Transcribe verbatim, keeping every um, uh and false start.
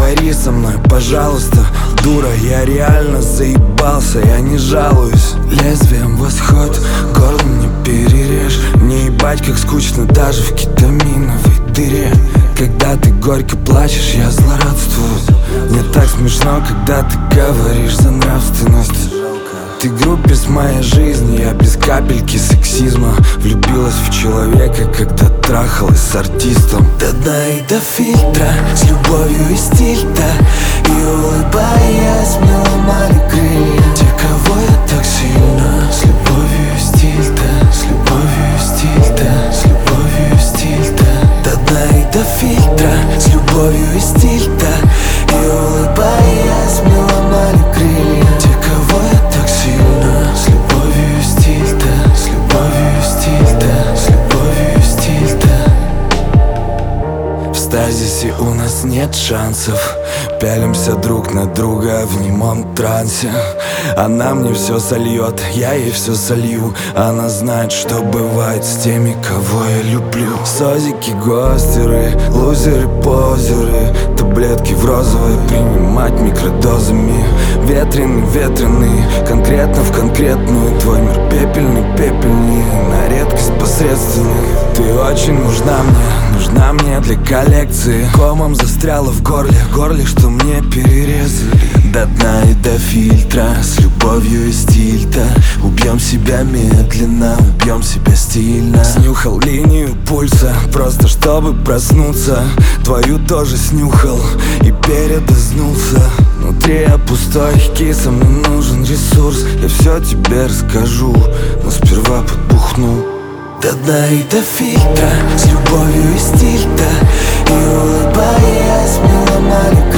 Поговори со мной, пожалуйста. Дура, я реально заебался, я не жалуюсь. Лезвием восход, горло не перережь. Мне ебать как скучно даже в кетаминовой дыре. Когда ты горько плачешь, я злорадствую. Мне так смешно, когда ты говоришь за нравственность. Ты группис моей жизни, я без капельки сексизма. Влюбилась в человека, когда трахалась с артистом. До дна и до фильтра, с любовью и стиль-то. И улыбаясь, мне ломали крылья. Те, кого я так сильно. С любовью и стиль-то, с любовью и стиль-то, с любовью и стиль-то. До дна и до фильтра, с любовью и стиль-то. И улыбаясь, мне ломали крылья. Те, кого я так сильно. С любовью и стиль-то, с любовью и стиль-то, с любовью и стиль-то. В стазисе у нас нет шансов. Пялимся друг на друга в немом трансе. Она мне все сольет, я ей все солью. Она знает, что бывает с теми, кого я люблю. Созики, гостеры, лузеры, позеры. Таблетки в розовой принимать микродозами. Ветреный, ветреный, конкретно в конкретную. Твой мир пепельный, пепельный, на редкость посредственный. Ты очень нужна мне, нужна мне для коллекции. Комом застряла в горле, в горле, что мне перерезали. До дна и до фильтра, с любовью и стиль-то. Убьем себя медленно, убьем себя стильно. Снюхал линию пульса, просто чтобы проснуться. Твою тоже снюхал и передознулся. Внутри я пустой, киса, мне нужен ресурс. Я все тебе расскажу, но сперва подбухну. До дна и до фильтра, с любовью и стиль-то. И улыбаясь, мне ломали крылья.